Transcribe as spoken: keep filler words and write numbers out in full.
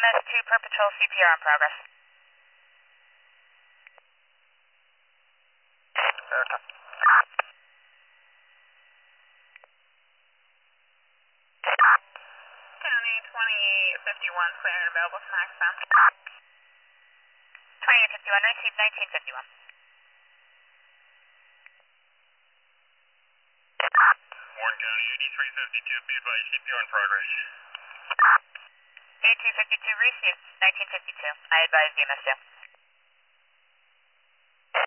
M S two per patrol, C P R in progress. Erica. County twenty-eight fifty-one, clear and available to max down. twenty-eight fifty-one, receive nineteen fifty-one. Warren County, eighty-three fifty-two, be advised, C P R in progress. eighty-two fifty-two, receive nineteen fifty-two. I advise E M S two.